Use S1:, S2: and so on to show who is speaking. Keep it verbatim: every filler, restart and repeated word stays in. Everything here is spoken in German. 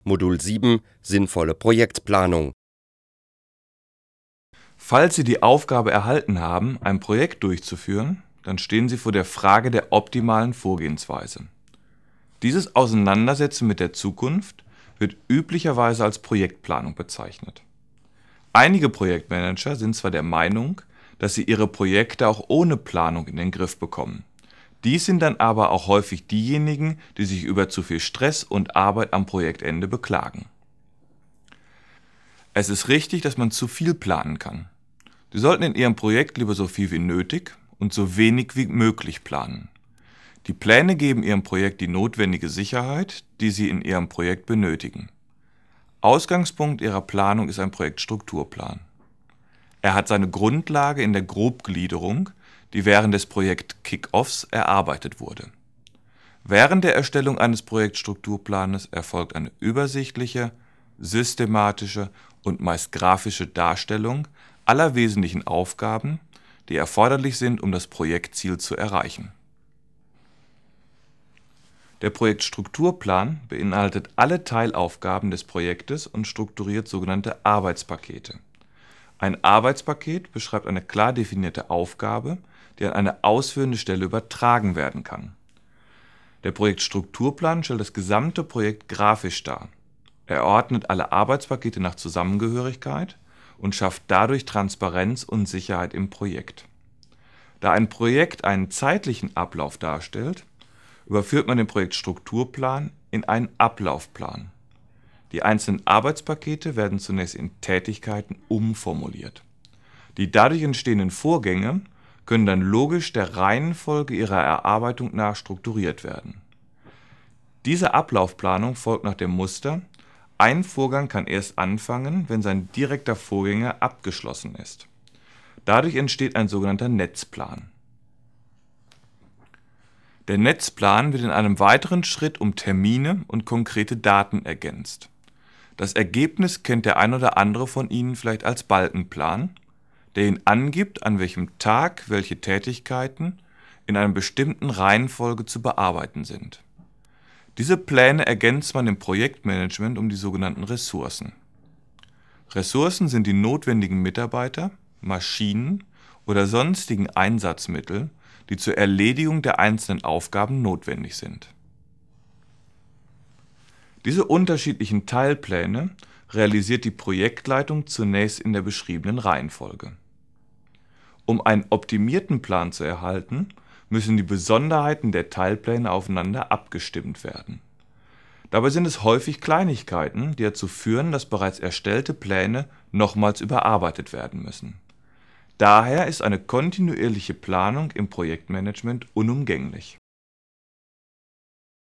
S1: Modul sieben Sinnvolle Projektplanung.
S2: Falls Sie die Aufgabe erhalten haben, ein Projekt durchzuführen, dann stehen Sie vor der Frage der optimalen Vorgehensweise. Dieses Auseinandersetzen mit der Zukunft wird üblicherweise als Projektplanung bezeichnet. Einige Projektmanager sind zwar der Meinung, dass sie ihre Projekte auch ohne Planung in den Griff bekommen. Dies sind dann aber auch häufig diejenigen, die sich über zu viel Stress und Arbeit am Projektende beklagen. Es ist richtig, dass man zu viel planen kann. Sie sollten in Ihrem Projekt lieber so viel wie nötig und so wenig wie möglich planen. Die Pläne geben Ihrem Projekt die notwendige Sicherheit, die Sie in Ihrem Projekt benötigen. Ausgangspunkt Ihrer Planung ist ein Projektstrukturplan. Er hat seine Grundlage in der Grobgliederung, die während des Projekt-Kick-Offs erarbeitet wurde. Während der Erstellung eines Projektstrukturplanes erfolgt eine übersichtliche, systematische und meist grafische Darstellung aller wesentlichen Aufgaben, die erforderlich sind, um das Projektziel zu erreichen. Der Projektstrukturplan beinhaltet alle Teilaufgaben des Projektes und strukturiert sogenannte Arbeitspakete. Ein Arbeitspaket beschreibt eine klar definierte Aufgabe, die an eine ausführende Stelle übertragen werden kann. Der Projektstrukturplan stellt das gesamte Projekt grafisch dar. Er ordnet alle Arbeitspakete nach Zusammengehörigkeit und schafft dadurch Transparenz und Sicherheit im Projekt. Da ein Projekt einen zeitlichen Ablauf darstellt, überführt man den Projektstrukturplan in einen Ablaufplan. Die einzelnen Arbeitspakete werden zunächst in Tätigkeiten umformuliert. Die dadurch entstehenden Vorgänge können dann logisch der Reihenfolge ihrer Erarbeitung nach strukturiert werden. Diese Ablaufplanung folgt nach dem Muster: Ein Vorgang kann erst anfangen, wenn sein direkter Vorgänger abgeschlossen ist. Dadurch entsteht ein sogenannter Netzplan. Der Netzplan wird in einem weiteren Schritt um Termine und konkrete Daten ergänzt. Das Ergebnis kennt der ein oder andere von Ihnen vielleicht als Balkenplan, der Ihnen angibt, an welchem Tag welche Tätigkeiten in einer bestimmten Reihenfolge zu bearbeiten sind. Diese Pläne ergänzt man im Projektmanagement um die sogenannten Ressourcen. Ressourcen sind die notwendigen Mitarbeiter, Maschinen oder sonstigen Einsatzmittel, die zur Erledigung der einzelnen Aufgaben notwendig sind. Diese unterschiedlichen Teilpläne realisiert die Projektleitung zunächst in der beschriebenen Reihenfolge. Um einen optimierten Plan zu erhalten, müssen die Besonderheiten der Teilpläne aufeinander abgestimmt werden. Dabei sind es häufig Kleinigkeiten, die dazu führen, dass bereits erstellte Pläne nochmals überarbeitet werden müssen. Daher ist eine kontinuierliche Planung im Projektmanagement unumgänglich.